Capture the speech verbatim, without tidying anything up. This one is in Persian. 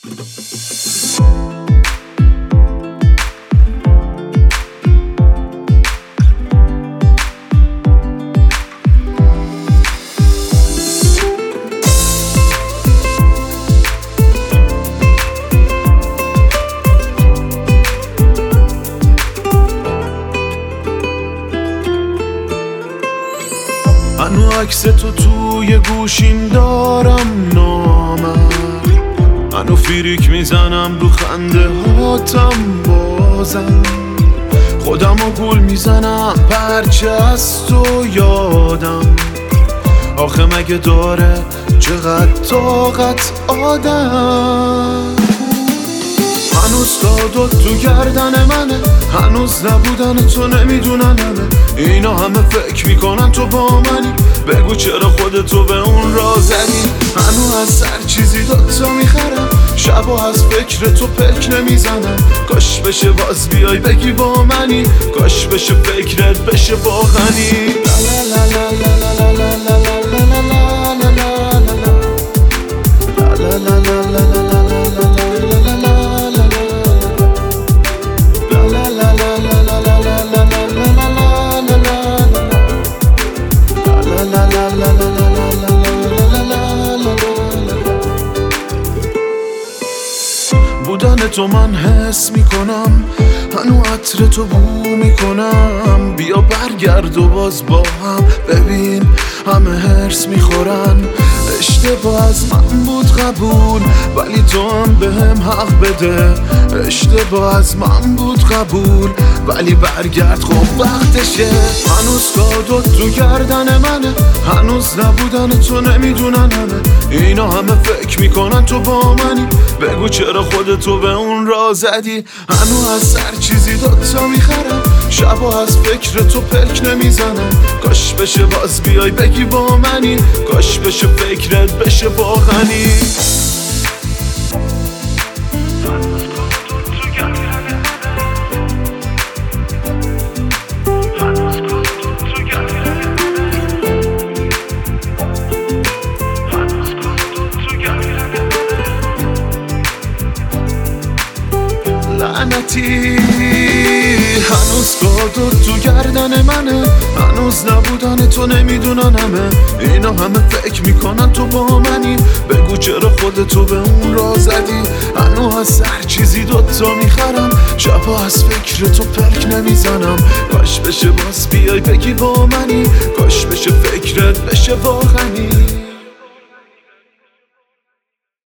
منو عکس تو توی گوشیم دارم نامرد، منو فیریک میزنم رو خنده هاتم بازم، خودم رو گول میزنم پرچه از تو یادم، آخه مگه داره چقدر طاقت آدم. هنوز دادت تو گردن منه، هنوز نبودن تو نمیدونن همه اینا، همه فکر میکنن تو با منی، بگو چرا خودتو به اون را زدی. هنوز از هر چیزی دوتا میخرم، شبا از فکر تو پک نمیزنم، کاش بشه باز بیای بگی با منی، کاش بشه فکرت بشه واقعی. بودن تو من حس میکنم، هنو عطر تو بو میکنم، بیا برگرد و باز با هم ببین همه هرس میخورن. اشتباه از من بود قبول، ولی تو هم به هم حق بده. اشتباه از من بود قبول، ولی برگرد خب وقتشه. هنوز کادت تو گردن منه، هنوز نبودن تو نمیدونن همه اینا، همه فکر میکنن تو با منی، بگو چرا خودتو به اون را زدی. هنوز از هر چیزی دوتا میخرم، شبا از فکر تو پک نمیزنم، کاش بشه باز بیای بگی با منی، کاش بشه فکرت بشه واقعی. لعنتی هنوز کادت تو گردن منه، هنوز نبودن تو نمیدونن همه اینا، همه فکر میکنن تو با منی، بگو چرا خودتو به اون را زدی. هنوز از هر چیزی دوتا میخرم، شبا از فکر تو پلک نمیزنم، کاش بشه باز بیای بگی با منی، کاش بشه فکرت بشه واقعی.